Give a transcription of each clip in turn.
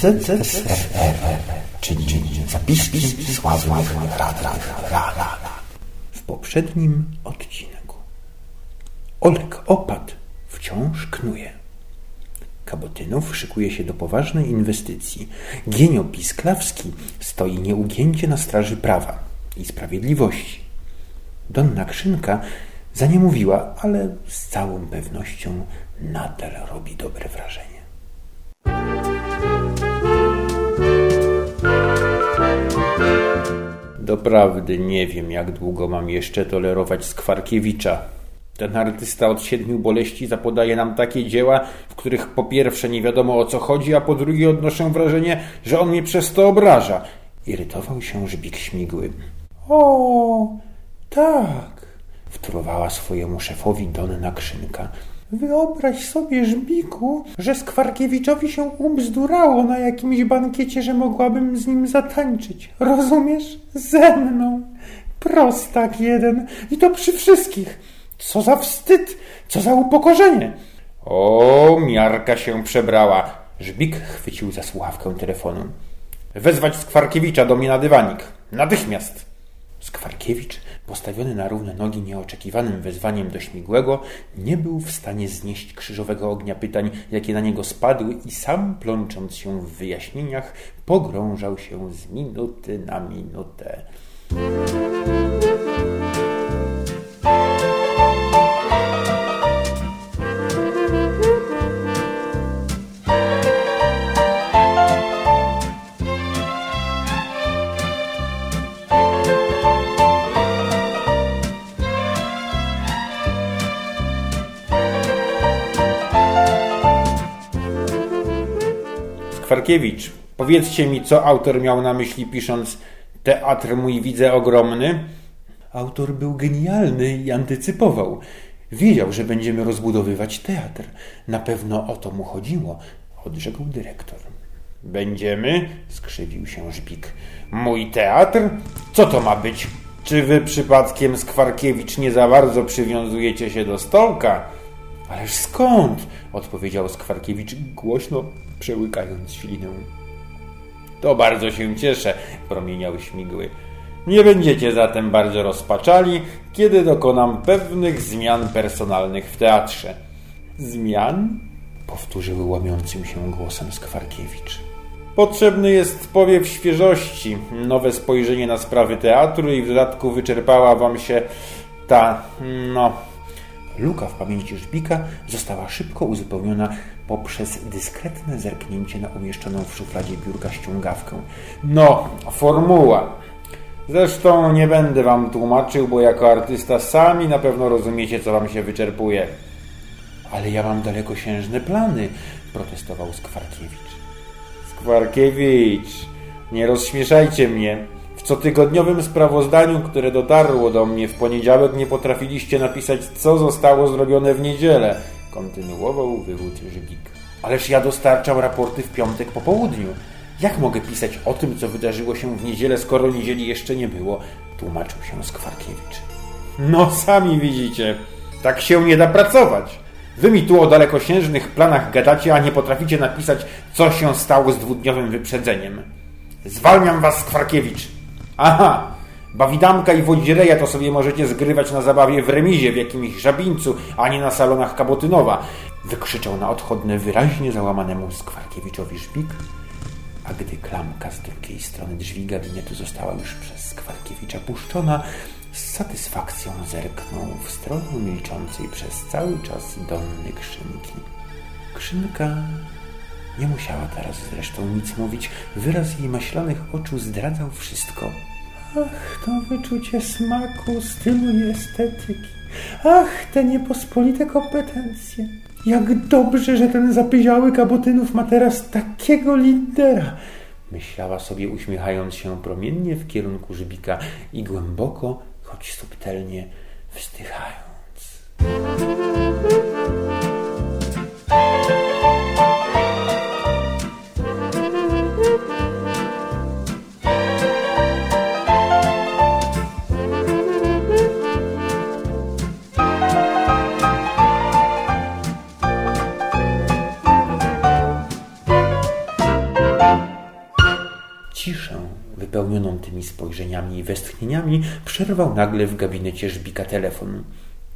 ZSRR, czyli zapiski sławnych rad. W poprzednim odcinku Olek Opat wciąż knuje. Kabotynów szykuje się do poważnej inwestycji. Gienio Pisklawski stoi nieugięcie na straży prawa i sprawiedliwości. Donna Krzynka za nie mówiła, ale z całą pewnością nadal robi dobre wrażenie. Doprawdy nie wiem, jak długo mam jeszcze tolerować Skwarkiewicza. Ten artysta od 7 boleści zapodaje nam takie dzieła, w których po pierwsze nie wiadomo o co chodzi, a po drugie odnoszę wrażenie, że on mnie przez to obraża. Irytował się Żbik Śmigły. O, tak, wtórowała swojemu szefowi Donna Krzynka. Wyobraź sobie, Żbiku, że Skwarkiewiczowi się ubzdurało na jakimś bankiecie, że mogłabym z nim zatańczyć. Rozumiesz? Ze mną. Prostak jeden. I to przy wszystkich. Co za wstyd, co za upokorzenie. O, miarka się przebrała. Żbik chwycił za słuchawkę telefonu. Wezwać Skwarkiewicza do mnie na dywanik. Natychmiast. Skwarkiewicz, postawiony na równe nogi nieoczekiwanym wezwaniem do Śmigłego, nie był w stanie znieść krzyżowego ognia pytań, jakie na niego spadły, i sam, plącząc się w wyjaśnieniach, pogrążał się z minuty na minutę. Skwarkiewicz, powiedzcie mi, co autor miał na myśli, pisząc teatr mój widzę ogromny? Autor był genialny i antycypował. Wiedział, że będziemy rozbudowywać teatr. Na pewno o to mu chodziło, odrzekł dyrektor. Będziemy? Skrzywił się Żbik. Mój teatr? Co to ma być? Czy wy przypadkiem, Skwarkiewicz, nie za bardzo przywiązujecie się do stołka? Ależ skąd? Odpowiedział Skwarkiewicz, głośno przełykając ślinę. To bardzo się cieszę, promieniał Śmigły. Nie będziecie zatem bardzo rozpaczali, kiedy dokonam pewnych zmian personalnych w teatrze. Zmian? Powtórzył łamiącym się głosem Skwarkiewicz. Potrzebny jest powiew świeżości, nowe spojrzenie na sprawy teatru i w dodatku wyczerpała wam się ta, Luka w pamięci Żbika została szybko uzupełniona poprzez dyskretne zerknięcie na umieszczoną w szufladzie biurka ściągawkę. Formuła. Zresztą nie będę wam tłumaczył, bo jako artysta sami na pewno rozumiecie, co wam się wyczerpuje. Ale ja mam dalekosiężne plany, protestował Skwarkiewicz. Skwarkiewicz, nie rozśmieszajcie mnie. W cotygodniowym sprawozdaniu, które dotarło do mnie w poniedziałek, nie potrafiliście napisać, co zostało zrobione w niedzielę, kontynuował wywód Żbik. Ależ ja dostarczam raporty w piątek po południu. Jak mogę pisać o tym, co wydarzyło się w niedzielę, skoro niedzieli jeszcze nie było? Tłumaczył się Skwarkiewicz. Sami widzicie, tak się nie da pracować. Wy mi tu o dalekosiężnych planach gadacie, a nie potraficie napisać, co się stało z 2-dniowym wyprzedzeniem. Zwalniam was, Skwarkiewicz. Aha, bawidamka i wodzireja to sobie możecie zgrywać na zabawie w remizie w jakimś Żabińcu, a nie na salonach Kabotynowa, wykrzyczał na odchodne wyraźnie załamanemu Skwarkiewiczowi Żbik, a gdy klamka z drugiej strony drzwi gabinetu została już przez Skwarkiewicza puszczona, z satysfakcją zerknął w stronę milczącej przez cały czas Donny Krzynki. Krzynka nie musiała teraz zresztą nic mówić. Wyraz jej maślanych oczu zdradzał wszystko. Ach, to wyczucie smaku, stylu i estetyki. Ach, te niepospolite kompetencje. Jak dobrze, że ten zapyziały Kabotynów ma teraz takiego lidera. Myślała sobie, uśmiechając się promiennie w kierunku Żbika i głęboko, choć subtelnie wzdychając. stłumioną tymi spojrzeniami i westchnieniami, przerwał nagle w gabinecie Żbika telefon.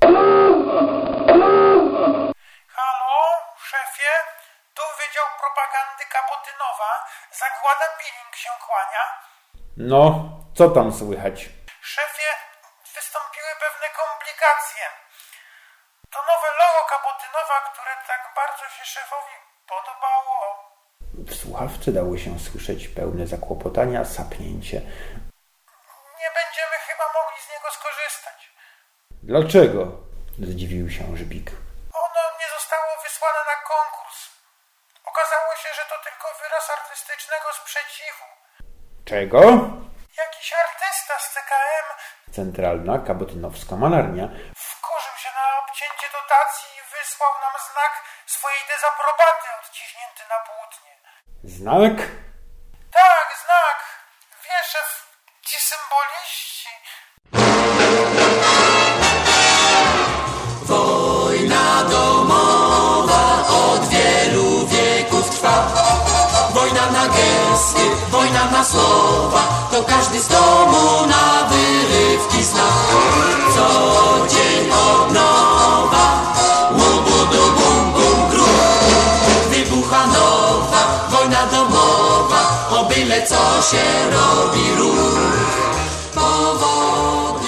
Halo, szefie? Tu Wydział Propagandy Kabotynowa. Zagłada Billing się kłania. No, co tam słychać? Szefie, wystąpiły pewne komplikacje. To nowe logo Kabotynowa, które tak bardzo się szefowi podobało. W słuchawce dało się słyszeć pełne zakłopotania sapnięcie. Nie będziemy chyba mogli z niego skorzystać. Dlaczego? Zdziwił się Żbik. Ono nie zostało wysłane na konkurs. Okazało się, że to tylko wyraz artystycznego sprzeciwu. Czego? Jakiś artysta z CKM Centralna Kabotynowska Malarnia. wkurzył się na obcięcie dotacji i wysłał nam znak swojej dezaprobaty odciśnięty na płótnie. Znak? Tak, znak. Wie szef, ci symboliści. Wojna domowa od wielu wieków trwa. Wojna na gesty, wojna na słowa, to każdy z domu na wyrywki zna. Co dzień od nowa, łubudu bum bum grum. Wybucha nowa wojna domowa, o byle co się robi ruch. Powody